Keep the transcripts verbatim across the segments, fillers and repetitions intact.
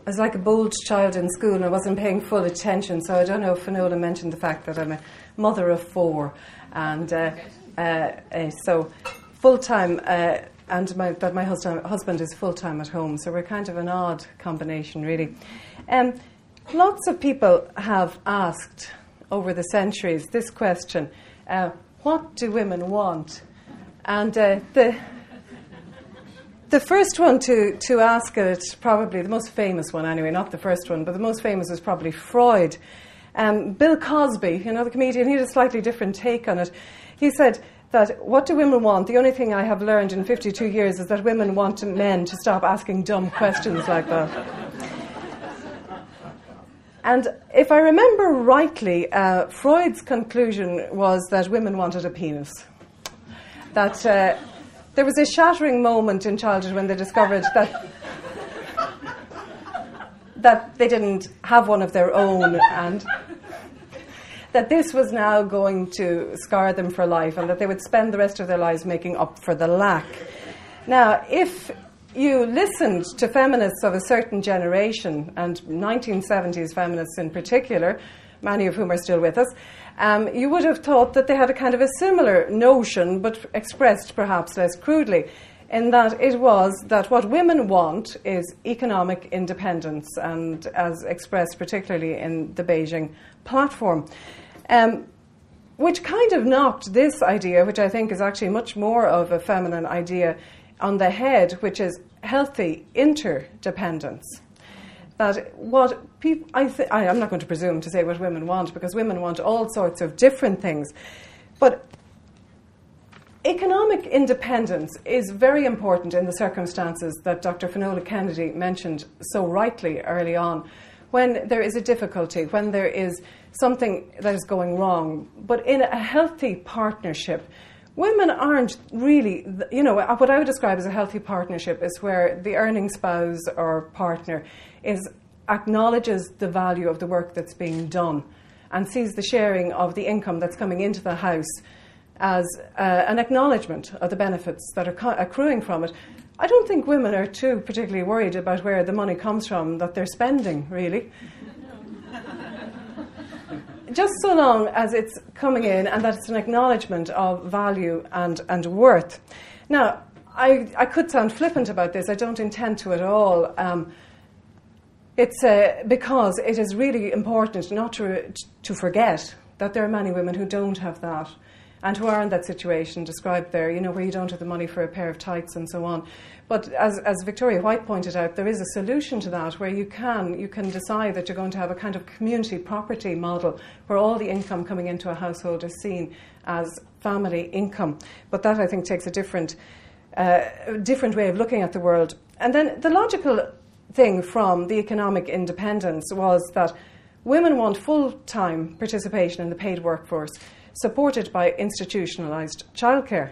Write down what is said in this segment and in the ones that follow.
I was like a bold child in school and I wasn't paying full attention, so I don't know if Finola mentioned the fact that I'm a mother of four, and uh, uh, uh, so full-time, uh, and my, that my husband, husband is full-time at home, so we're kind of an odd combination, really. Um, lots of people have asked over the centuries this question, uh, what do women want? And uh, the... The first one to, to ask it, probably the most famous one anyway, not the first one, but the most famous was probably Freud. Um, Bill Cosby, you know, the comedian, he had a slightly different take on it. He said that, what do women want? The only thing I have learned in fifty-two years is that women want men to stop asking dumb questions like that. And if I remember rightly, uh, Freud's conclusion was that women wanted a penis. That... Uh, There was a shattering moment in childhood when they discovered that that they didn't have one of their own, and that this was now going to scar them for life, and that they would spend the rest of their lives making up for the lack. Now, if you listened to feminists of a certain generation, and nineteen seventies feminists in particular, many of whom are still with us, Um, you would have thought that they had a kind of a similar notion, but expressed perhaps less crudely, in that it was that what women want is economic independence, and as expressed particularly in the Beijing platform, um, which kind of knocked this idea, which I think is actually much more of a feminine idea, on the head, which is healthy interdependence. That what people, I th- I, I'm not going to presume to say what women want, because women want all sorts of different things. But economic independence is very important in the circumstances that Doctor Finola Kennedy mentioned so rightly early on, when there is a difficulty, when there is something that is going wrong. But in a healthy partnership, women aren't really, you know, what I would describe as a healthy partnership is where the earning spouse or partner is acknowledges the value of the work that's being done and sees the sharing of the income that's coming into the house as uh, an acknowledgement of the benefits that are co- accruing from it. I don't think women are too particularly worried about where the money comes from that they're spending, really. Just so long as it's coming in and that it's an acknowledgement of value and, and worth. Now, I, I could sound flippant about this. I don't intend to at all. Um, it's uh, because it is really important not to, to forget that there are many women who don't have that and who are in that situation described there, you know, where you don't have the money for a pair of tights and so on. But as, as Victoria White pointed out, there is a solution to that where you can you can decide that you're going to have a kind of community property model where all the income coming into a household is seen as family income. But that, I think, takes a different, uh, different way of looking at the world. And then the logical thing from the economic independence was that women want full-time participation in the paid workforce, supported by institutionalised childcare.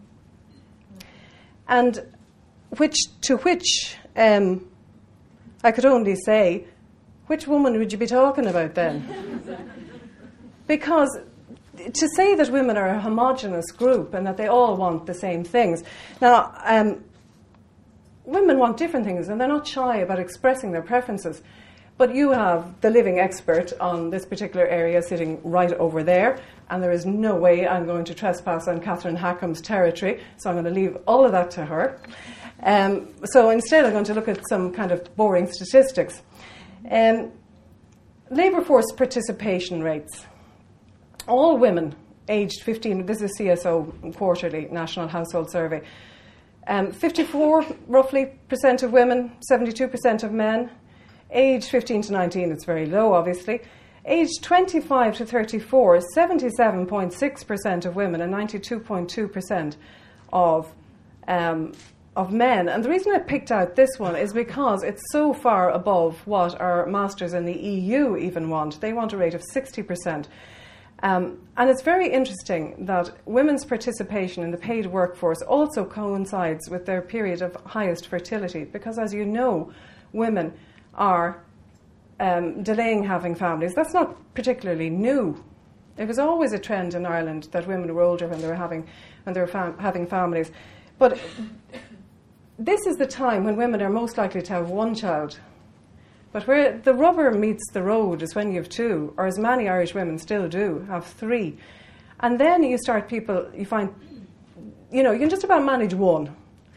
And which to which um, I could only say, which woman would you be talking about then? Because to say that women are a homogenous group and that they all want the same things. Now, um, women want different things and they're not shy about expressing their preferences. But you have the living expert on this particular area sitting right over there, and there is no way I'm going to trespass on Catherine Hackham's territory, so I'm going to leave all of that to her. Um, so instead I'm going to look at some kind of boring statistics. Um, labour force participation rates. All women aged fifteen, this is C S O Quarterly National Household Survey, um, fifty-four roughly percent of women, seventy-two percent of men. Age fifteen to nineteen, it's very low, obviously. Age twenty-five to thirty-four, seventy-seven point six percent of women and ninety-two point two percent of um, of men. And the reason I picked out this one is because it's so far above what our masters in the E U even want. They want a rate of sixty percent. Um, and it's very interesting that women's participation in the paid workforce also coincides with their period of highest fertility, because, as you know, women are um, delaying having families. That's not particularly new. It was always a trend in Ireland that women were older when they were having when they were fam- having families. But this is the time when women are most likely to have one child. But where the rubber meets the road is when you have two, or as many Irish women still do, have three. And then you start people, you find, you know, you can just about manage one.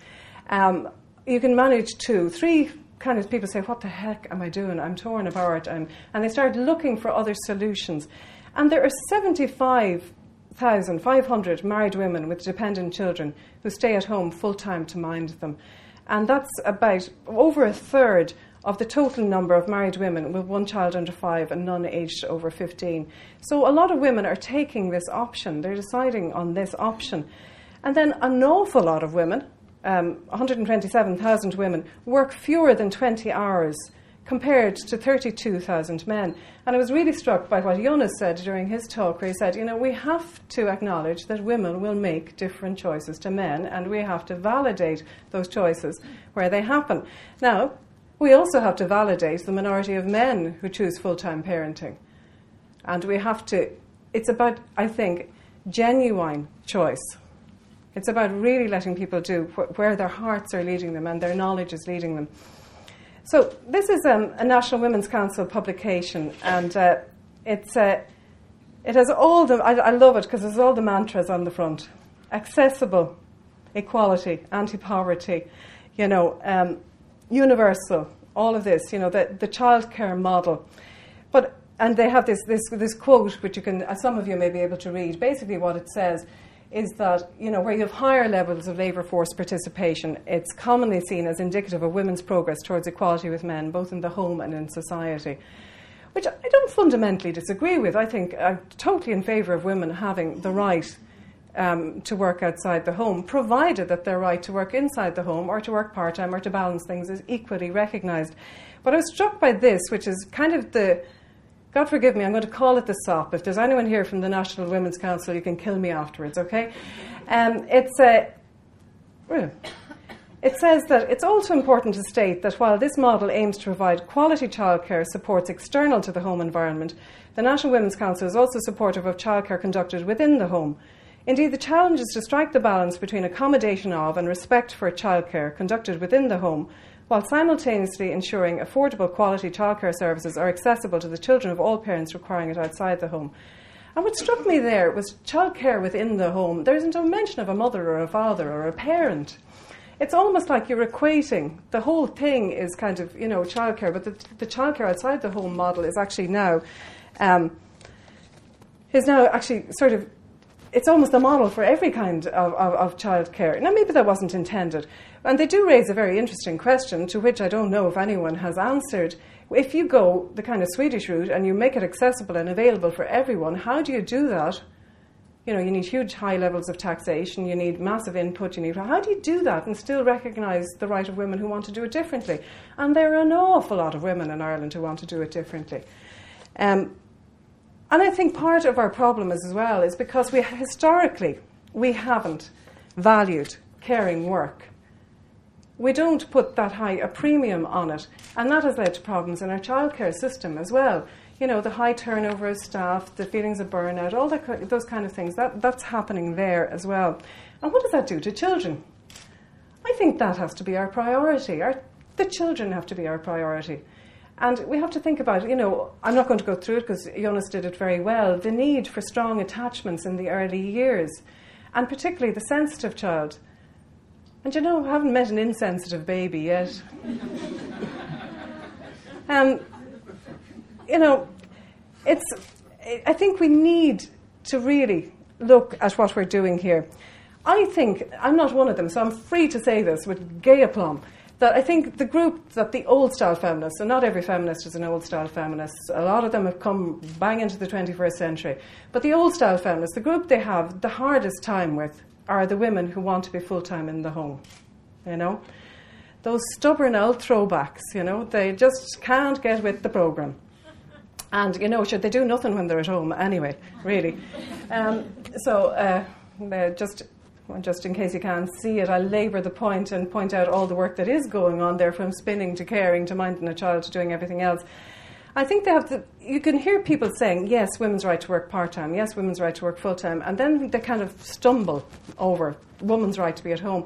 Um, you can manage two. Three, kind of people say, what the heck am I doing? I'm torn apart. I'm, and they start looking for other solutions. And there are seventy-five thousand five hundred married women with dependent children who stay at home full-time to mind them. And that's about over a third of the total number of married women with one child under five and none aged over fifteen. So a lot of women are taking this option. They're deciding on this option. And then an awful lot of women, um, one hundred twenty-seven thousand women, work fewer than twenty hours compared to thirty-two thousand men. And I was really struck by what Jonas said during his talk, where he said, you know, we have to acknowledge that women will make different choices to men, and we have to validate those choices where they happen. Now, we also have to validate the minority of men who choose full-time parenting. And we have to, it's about, I think, genuine choice. It's about really letting people do wh- where their hearts are leading them and their knowledge is leading them. So this is um, a National Women's Council publication, and uh, it's uh, it has all the, I, I love it because there's all the mantras on the front. Accessible, equality, anti-poverty, you know, um, universal, all of this, you know, the, the childcare model. But, and they have this, this, this quote, which you can, uh, some of you may be able to read. Basically what it says is that, you know, where you have higher levels of labour force participation, it's commonly seen as indicative of women's progress towards equality with men, both in the home and in society, which I don't fundamentally disagree with. I think I'm totally in favour of women having the right um, to work outside the home, provided that their right to work inside the home or to work part-time or to balance things is equally recognised. But I was struck by this, which is kind of the, God forgive me, I'm going to call it the S O P. If there's anyone here from the National Women's Council, you can kill me afterwards, okay? Um, it's a, it says that it's also important to state that while this model aims to provide quality childcare supports external to the home environment, the National Women's Council is also supportive of childcare conducted within the home. Indeed, the challenge is to strike the balance between accommodation of and respect for childcare conducted within the home, while simultaneously ensuring affordable quality childcare services are accessible to the children of all parents requiring it outside the home. And what struck me there was childcare within the home. There isn't a mention of a mother or a father or a parent. It's almost like you're equating. The whole thing is kind of, you know, childcare, but the, the childcare outside the home model is actually now, um, is now actually sort of, it's almost a model for every kind of, of, of childcare. Now, maybe that wasn't intended. And they do raise a very interesting question, to which I don't know if anyone has answered. If you go the kind of Swedish route and you make it accessible and available for everyone, how do you do that? You know, you need huge high levels of taxation, you need massive input, you need... How do you do that and still recognise the right of women who want to do it differently? And there are an awful lot of women in Ireland who want to do it differently. Um, and I think part of our problem is as well is because we historically, we haven't valued caring work. We don't put that high a premium on it, and that has led to problems in our childcare system as well. You know, the high turnover of staff, the feelings of burnout, all that, those kind of things, that, that's happening there as well. And what does that do to children? I think that has to be our priority. Our, the children have to be our priority. And we have to think about, you know, I'm not going to go through it because Jonas did it very well, the need for strong attachments in the early years, and particularly the sensitive child. And you know, I haven't met an insensitive baby yet. um, you know, it's. I think we need to really look at what we're doing here. I think, I'm not one of them, so I'm free to say this with gay aplomb, that I think the group that the old-style feminists, and not every feminist is an old-style feminist, a lot of them have come bang into the twenty-first century, but the old-style feminists, the group they have the hardest time with are the women who want to be full-time in the home, you know. Those stubborn old throwbacks, you know, they just can't get with the programme. And, you know, should they do nothing when they're at home anyway, really. Um, so, uh, just, just in case you can't see it, I'll labour the point and point out all the work that is going on there, from spinning to caring to minding a child to doing everything else. I think they have to, you can hear people saying, yes, women's right to work part-time, yes, women's right to work full-time, and then they kind of stumble over women's right to be at home.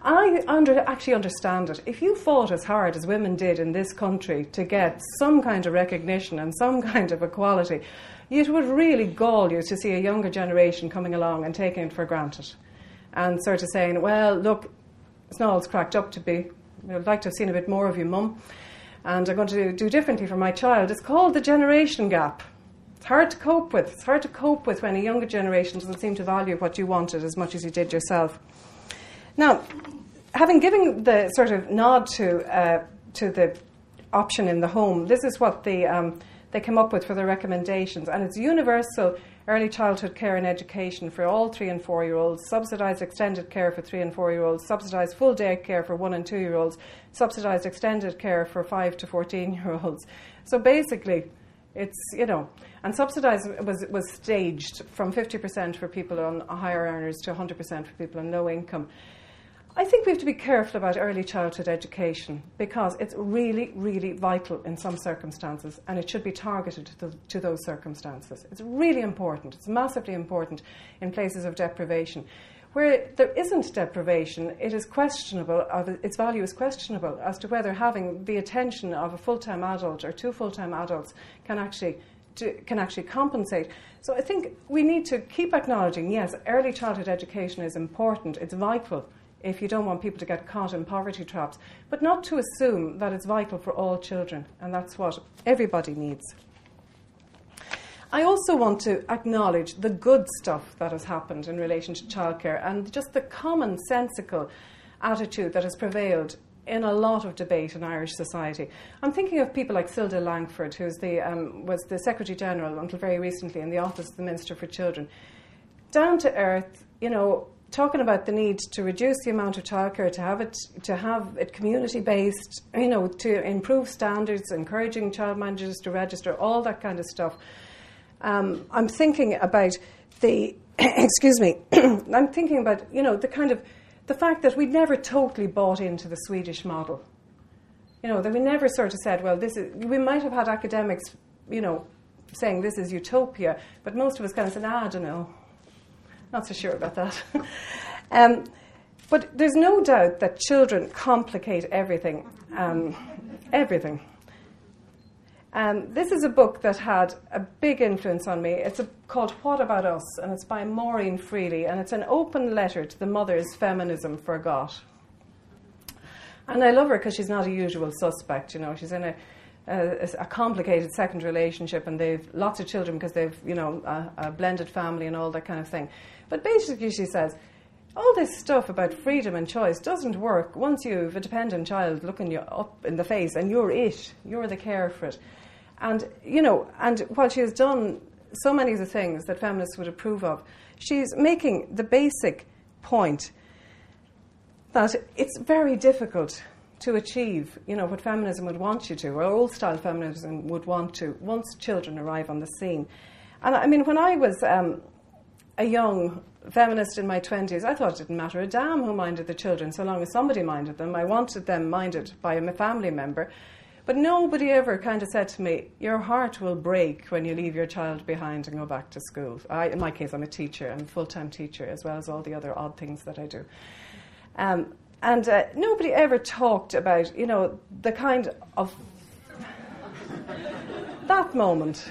I under, actually understand it. If you fought as hard as women did in this country to get some kind of recognition and some kind of equality, it would really gall you to see a younger generation coming along and taking it for granted. And sort of saying, well, look, it's not all it's cracked up to be. I'd like to have seen a bit more of you, Mum. And I'm going to do differently for my child. It's called the generation gap. It's hard to cope with. It's hard to cope with when a younger generation doesn't seem to value what you wanted as much as you did yourself. Now, having given the sort of nod to uh, to the option in the home, this is what the um, they came up with for their recommendations, and it's universal early childhood care and education for all three and four year olds, subsidised extended care for three and four year olds, subsidised full day care for one and two year olds, subsidised extended care for five to fourteen year olds. So basically, it's, you know, and subsidised was was staged from fifty percent for people on higher earners to one hundred percent for people on low income. I think we have to be careful about early childhood education because it's really, really vital in some circumstances, and it should be targeted to, the, to those circumstances. It's really important. It's massively important in places of deprivation. Where there isn't deprivation, it is questionable, or its value is questionable as to whether having the attention of a full-time adult or two full-time adults can actually to, can actually compensate. So I think we need to keep acknowledging, yes, early childhood education is important, it's vital, if you don't want people to get caught in poverty traps, but not to assume that it's vital for all children, and that's what everybody needs. I also want to acknowledge the good stuff that has happened in relation to childcare and just the commonsensical attitude that has prevailed in a lot of debate in Irish society. I'm thinking of people like Cilda Langford, who um, was the Secretary-General until very recently in the Office of the Minister for Children. Down to earth, you know, talking about the need to reduce the amount of childcare, to have it to have it community-based, you know, to improve standards, encouraging child managers to register, all that kind of stuff. Um, I'm thinking about the, excuse me, I'm thinking about, you know, the kind of, the fact that we never totally bought into the Swedish model. You know, that we never sort of said, well, this is, we might have had academics, you know, saying this is utopia, but most of us kind of said, ah, I don't know. Not so sure about that. um, but there's no doubt that children complicate everything. Um, everything. Um, this is a book that had a big influence on me. It's a, called What About Us? And it's by Maureen Freely. And it's an open letter to the mothers feminism forgot. And I love her because she's not a usual suspect. You know, she's in a, a, a complicated second relationship, and they've lots of children because they've, you know, a, a blended family and all that kind of thing. But basically, she says, all this stuff about freedom and choice doesn't work once you have a dependent child looking you up in the face and you're it, you're the carer for it. And, you know, and while she has done so many of the things that feminists would approve of, she's making the basic point that it's very difficult to achieve, you know, what feminism would want you to, or old-style feminism would want to, once children arrive on the scene. And, I mean, when I was um, a young feminist in my twenties, I thought it didn't matter a damn who minded the children, so long as somebody minded them. I wanted them minded by a family member. But nobody ever kind of said to me, your heart will break when you leave your child behind and go back to school. I, in my case, I'm a teacher. I'm a full-time teacher, as well as all the other odd things that I do. Um, and uh, nobody ever talked about, you know, the kind of... that moment.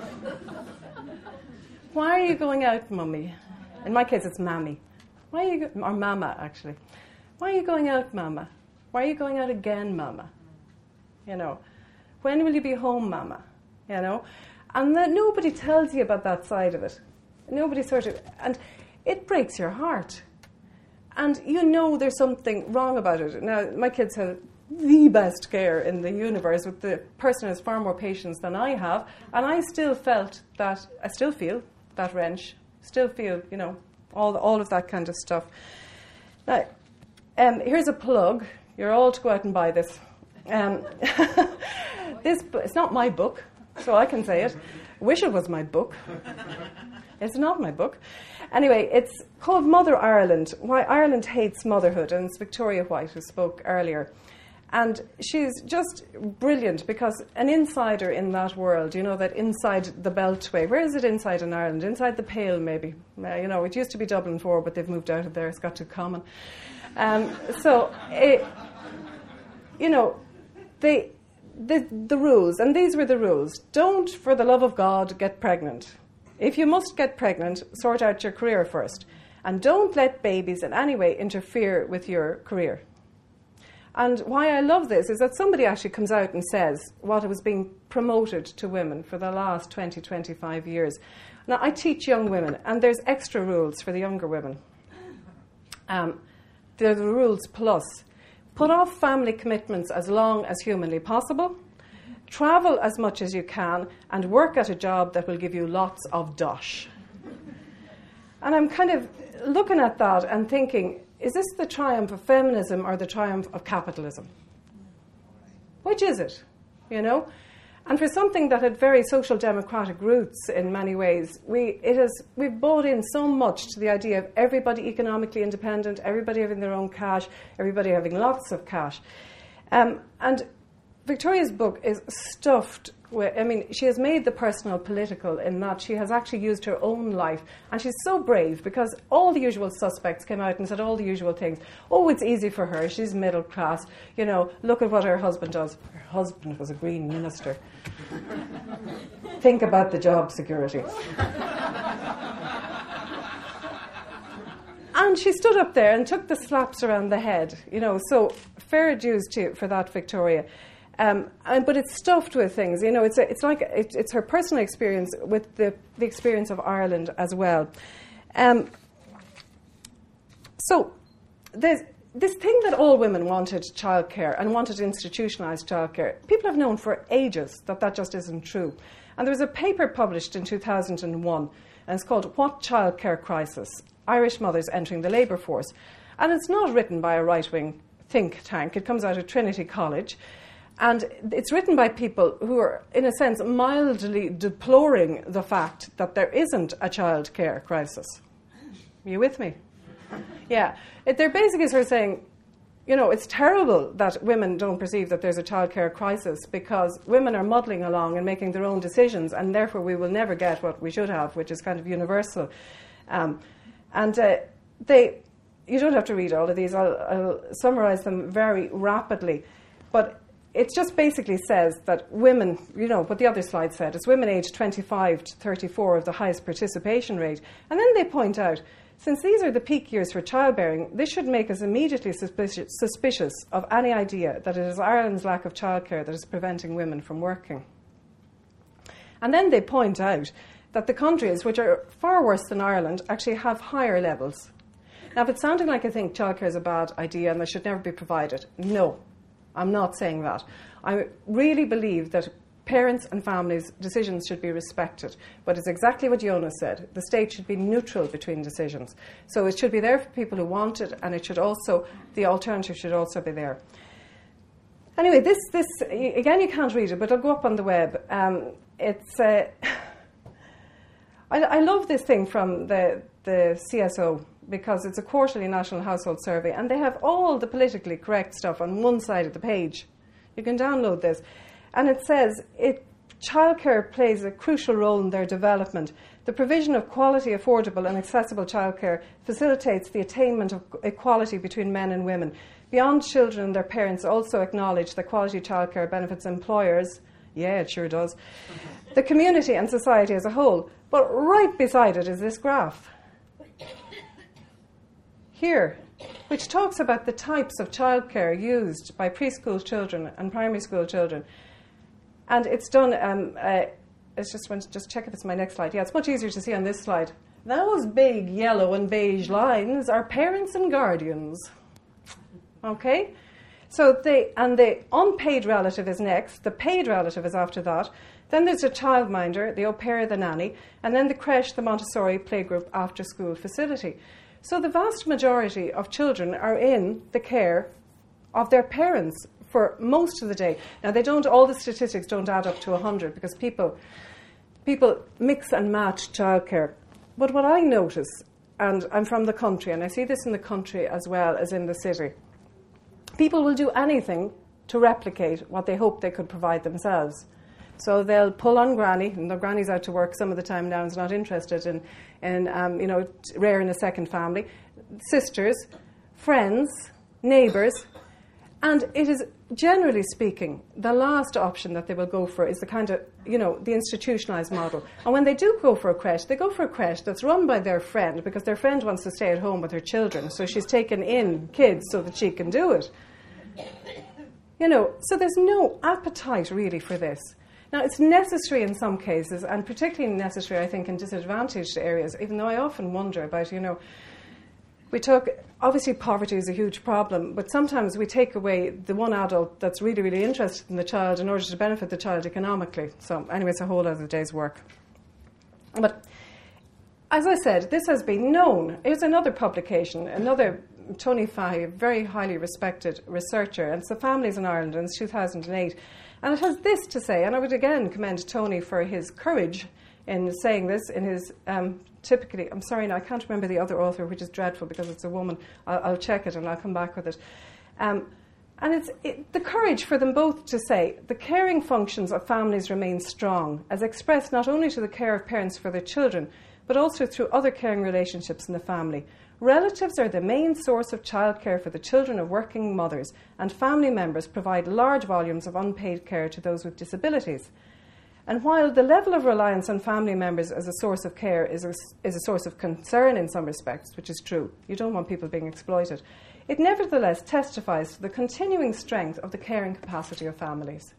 Why are you going out, Mummy? In my case, it's Mammy. Why are you go- or Mama, actually. Why are you going out, Mama? Why are you going out again, Mama? You know, when will you be home, Mama? You know, and that nobody tells you about that side of it. Nobody sort of, and it breaks your heart. And you know there's something wrong about it. Now, my kids have the best care in the universe, with the person who has far more patience than I have, and I still felt that, I still feel that wrench, still feel, you know, all all of that kind of stuff. Now, um, here's a plug. You're all to go out and buy this. Um, this it's not my book, so I can say it. Wish it was my book. It's not my book. Anyway, it's called Mother Ireland, Why Ireland Hates Motherhood, and it's Victoria White who spoke earlier. And she's just brilliant because an insider in that world, you know, that inside the Beltway. Where is it inside in Ireland? Inside the Pale, maybe. Uh, you know, it used to be Dublin four, but they've moved out of there. It's got too common. Um, so, it, you know, they, the, the rules, and these were the rules. Don't, for the love of God, get pregnant. If you must get pregnant, sort out your career first. And don't let babies in any way interfere with your career. And why I love this is that somebody actually comes out and says what was being promoted to women for the last twenty, twenty-five years. Now, I teach young women, and there's extra rules for the younger women. Um, they're the rules plus. Put off family commitments as long as humanly possible. Travel as much as you can, and work at a job that will give you lots of dosh. And I'm kind of looking at that and thinking, is this the triumph of feminism or the triumph of capitalism? Which is it, you know? And for something that had very social democratic roots in many ways, we it has we've bought in so much to the idea of everybody economically independent, everybody having their own cash, everybody having lots of cash. Um, and Victoria's book is stuffed with, I mean, she has made the personal political in that she has actually used her own life. And she's so brave because all the usual suspects came out and said all the usual things. Oh, it's easy for her. She's middle class. You know, look at what her husband does. Her husband was a Green minister. Think about the job security. And she stood up there and took the slaps around the head. You know, so fair dues to for that, Victoria. Um, and, but it's stuffed with things, you know. It's a, it's like it, it's her personal experience with the, the experience of Ireland as well. Um, so there's this thing that all women wanted childcare and wanted institutionalised childcare. People have known for ages that that just isn't true. And there was a paper published in two thousand one, and it's called "What Childcare Crisis? Irish Mothers Entering the Labour Force." And it's not written by a right-wing think tank. It comes out of Trinity College. And it's written by people who are, in a sense, mildly deploring the fact that there isn't a child care crisis. Are you with me? Yeah. It, they're basically sort of saying, you know, it's terrible that women don't perceive that there's a child care crisis because women are muddling along and making their own decisions, and therefore we will never get what we should have, which is kind of universal. Um, and uh, they, you don't have to read all of these. I'll, I'll summarise them very rapidly. But it just basically says that women, you know, what the other slide said, is women aged twenty-five to thirty-four have the highest participation rate. And then they point out, since these are the peak years for childbearing, this should make us immediately suspicious, suspicious of any idea that it is Ireland's lack of childcare that is preventing women from working. And then they point out that the countries, which are far worse than Ireland, actually have higher levels. Now, if it's sounding like I think childcare is a bad idea and that should never be provided, no. I'm not saying that. I really believe that parents' and families' decisions should be respected. But it's exactly what Jonas said. The state should be neutral between decisions. So it should be there for people who want it, and it should also, the alternative should also be there. Anyway, this, this again, you can't read it, but it'll go up on the web. Um, it's, uh, I, I love this thing from the, the C S O, because it's a quarterly national household survey, and they have all the politically correct stuff on one side of the page. You can download this. And it says, it, childcare plays a crucial role in their development. The provision of quality, affordable and accessible childcare facilitates the attainment of equality between men and women. Beyond children and their parents, also acknowledge that quality childcare benefits employers. Yeah, it sure does. The community and society as a whole. But right beside it is this graph here, which talks about the types of childcare used by preschool children and primary school children. And it's done, um, uh, it's just, just check if it's my next slide. Yeah, it's much easier to see on this slide. Those big yellow and beige lines are parents and guardians. Okay? So they, and the unpaid relative is next, the paid relative is after that. Then there's a childminder, the au pair, the nanny, and then the creche, the Montessori playgroup after school facility. So the vast majority of children are in the care of their parents for most of the day. Now, they don't, all the statistics don't add up to one hundred because people, people mix and match childcare. But what I notice, and I'm from the country, and I see this in the country as well as in the city, people will do anything to replicate what they hope they could provide themselves. So they'll pull on granny, and the granny's out to work some of the time now and is not interested in, in um, you know, rare in a second family, sisters, friends, neighbours, and it is, generally speaking, the last option that they will go for is the kind of, you know, the institutionalised model. And when they do go for a creche, they go for a creche that's run by their friend because their friend wants to stay at home with her children, so she's taken in kids so that she can do it. You know, so there's no appetite really for this. Now, it's necessary in some cases, and particularly necessary, I think, in disadvantaged areas, even though I often wonder about, you know, we talk, obviously poverty is a huge problem, but sometimes we take away the one adult that's really, really interested in the child in order to benefit the child economically. So anyway, it's a whole other day's work. But as I said, this has been known. Here's another publication, another Tony Fahey, a very highly respected researcher, and it's the Families in Ireland, and it's two thousand eight. And it has this to say, and I would again commend Tony for his courage in saying this in his um, typically, I'm sorry now, I can't remember the other author, which is dreadful because it's a woman. I'll, I'll check it and I'll come back with it. Um, and it's it, the courage for them both to say the caring functions of families remain strong, as expressed not only to the care of parents for their children, but also through other caring relationships in the family. Relatives are the main source of childcare for the children of working mothers, and family members provide large volumes of unpaid care to those with disabilities. And while the level of reliance on family members as a source of care is a, is a source of concern in some respects, which is true, you don't want people being exploited, it nevertheless testifies to the continuing strength of the caring capacity of families.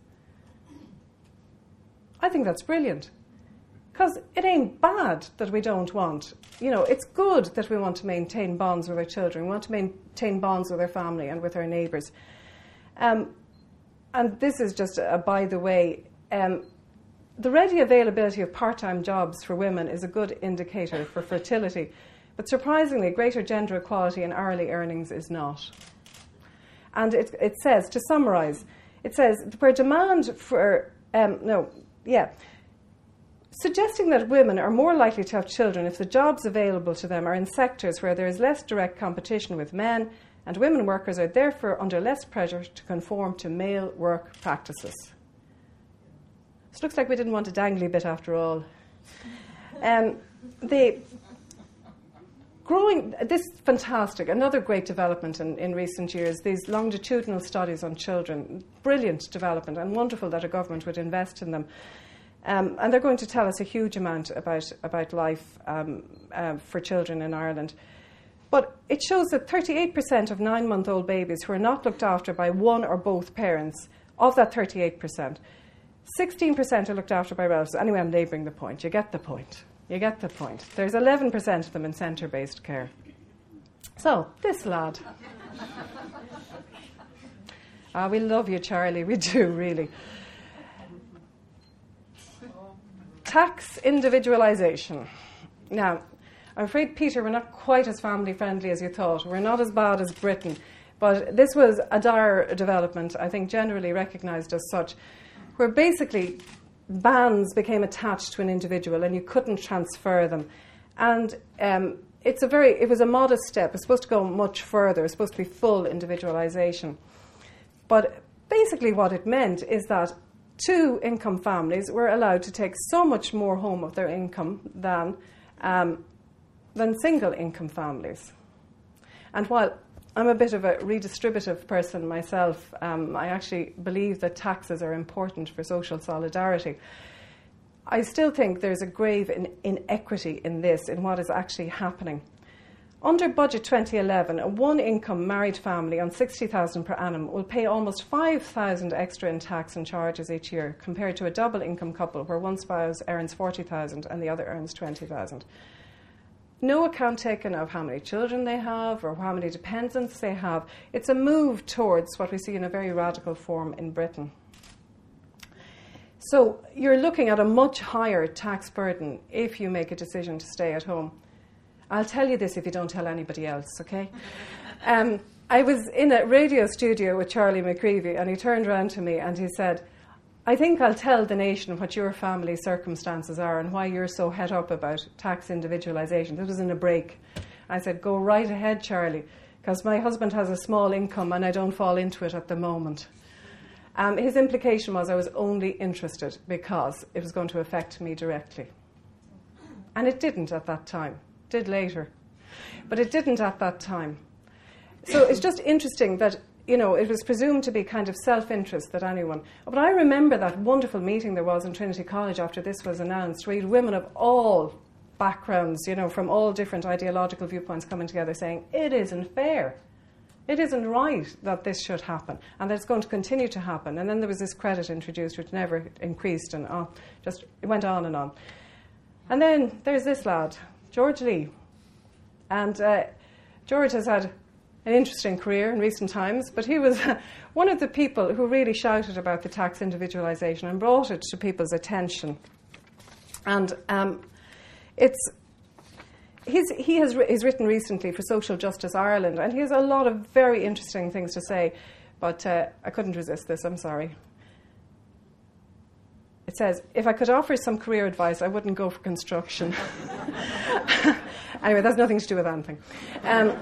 I think that's brilliant. Because it ain't bad that we don't want, you know, it's good that we want to maintain bonds with our children, we want to maintain bonds with our family and with our neighbours. Um, and this is just a, a by the way, um, the ready availability of part-time jobs for women is a good indicator for fertility, but surprisingly, greater gender equality in hourly earnings is not. And it, it says, to summarise, it says, where demand for, um, no, yeah, suggesting that women are more likely to have children if the jobs available to them are in sectors where there is less direct competition with men, and women workers are therefore under less pressure to conform to male work practices. So it looks like we didn't want a dangly bit after all. Um, the growing, this is fantastic, another great development in, in recent years, these longitudinal studies on children, brilliant development and wonderful that a government would invest in them. Um, and they're going to tell us a huge amount about, about life um, uh, for children in Ireland. But it shows that thirty-eight percent of nine-month-old babies who are not looked after by one or both parents, of that thirty-eight percent, sixteen percent are looked after by relatives. Anyway, I'm labouring the point. You get the point. You get the point. There's eleven percent of them in centre-based care. So, this lad. Ah, we love you, Charlie. We do, really. Tax individualisation. Now, I'm afraid, Peter, we're not quite as family-friendly as you thought. We're not as bad as Britain. But this was a dire development, I think generally recognised as such, where basically bands became attached to an individual and you couldn't transfer them. And um, it's a very, it was a modest step. It's supposed to go much further. It's supposed to be full individualisation. But basically what it meant is that two-income families were allowed to take so much more home of their income than, um, than single-income families. And while I'm a bit of a redistributive person myself, um, I actually believe that taxes are important for social solidarity. I still think there's a grave in- inequity in this, in what is actually happening. Under Budget twenty eleven, a one-income married family on sixty thousand pounds per annum will pay almost five thousand pounds extra in tax and charges each year, compared to a double-income couple where one spouse earns forty thousand pounds and the other earns twenty thousand pounds. No account taken of how many children they have or how many dependents they have. It's a move towards what we see in a very radical form in Britain. So you're looking at a much higher tax burden if you make a decision to stay at home. I'll tell you this if you don't tell anybody else, okay? Um, I was in a radio studio with Charlie McCreevy, and he turned around to me and he said, I think I'll tell the nation what your family circumstances are and why you're so het up about tax individualisation. This was in a break. I said, go right ahead, Charlie, because my husband has a small income and I don't fall into it at the moment. Um, his implication was I was only interested because it was going to affect me directly. And it didn't at that time. It did later. But it didn't at that time. So it's just interesting that, you know, it was presumed to be kind of self-interest that anyone... But I remember that wonderful meeting there was in Trinity College after this was announced, where you had women of all backgrounds, you know, from all different ideological viewpoints coming together saying, it isn't fair. It isn't right that this should happen, and that it's going to continue to happen. And then there was this credit introduced, which never increased, and oh, just it went on and on. And then there's this lad, George Lee. And uh, George has had an interesting career in recent times, but he was one of the people who really shouted about the tax individualisation and brought it to people's attention. And um, it's... He's, he has he's written recently for Social Justice Ireland, and he has a lot of very interesting things to say, but uh, I couldn't resist this, I'm sorry. It says, if I could offer some career advice, I wouldn't go for construction. Anyway, that's nothing to do with anything. Um,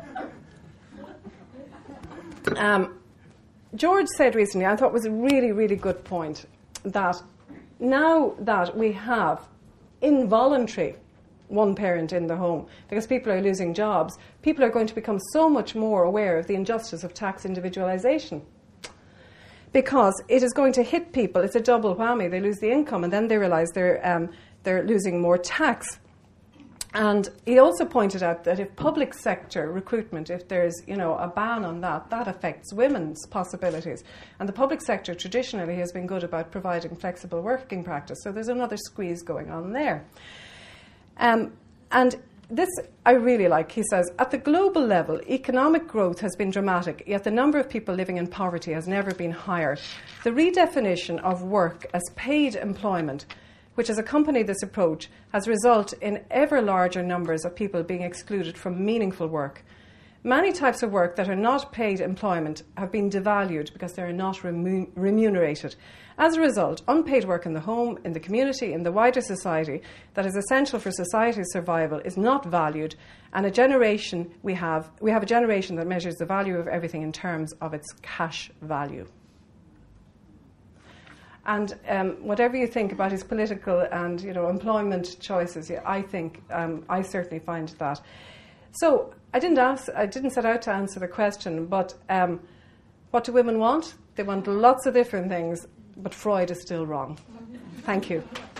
um, George said recently, I thought was a really, really good point, that now that we have involuntary one parent in the home, because people are losing jobs, people are going to become so much more aware of the injustice of tax individualisation. Because it is going to hit people, it's a double whammy. They lose the income and then they realise they're, um, they're losing more tax. And he also pointed out that if public sector recruitment, if there's, you know, a ban on that, that affects women's possibilities. And the public sector traditionally has been good about providing flexible working practice, so there's another squeeze going on there. Um, and this I really like. He says, at the global level, economic growth has been dramatic, yet the number of people living in poverty has never been higher. The redefinition of work as paid employment, which has accompanied this approach, has resulted in ever larger numbers of people being excluded from meaningful work. Many types of work that are not paid employment have been devalued because they are not remu- remunerated. As a result, unpaid work in the home, in the community, in the wider society that is essential for society's survival is not valued, and a generation we have, we have a generation that measures the value of everything in terms of its cash value. And um, whatever you think about his political and, you know, employment choices, yeah, I think um, I certainly find that. So I didn't ask, I didn't set out to answer the question, but um, what do women want? They want lots of different things, but Freud is still wrong. Thank you.